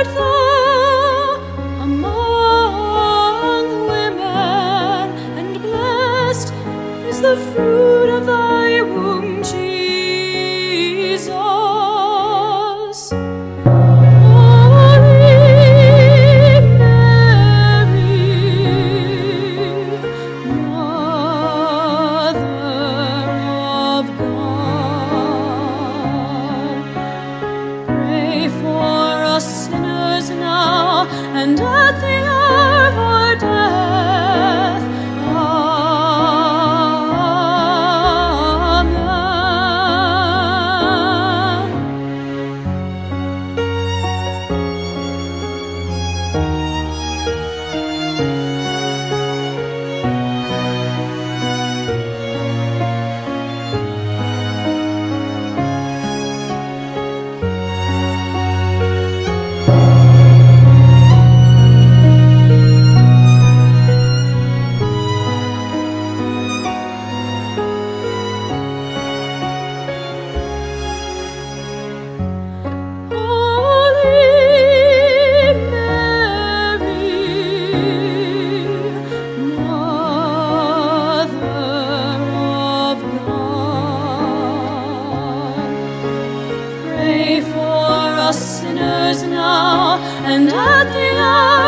art thou among women, and blessed is the fruit of thy womb, Jesus. Holy Mary, Mother of God, pray for us sinners now and at the hour of our death. Sinners now and at the hour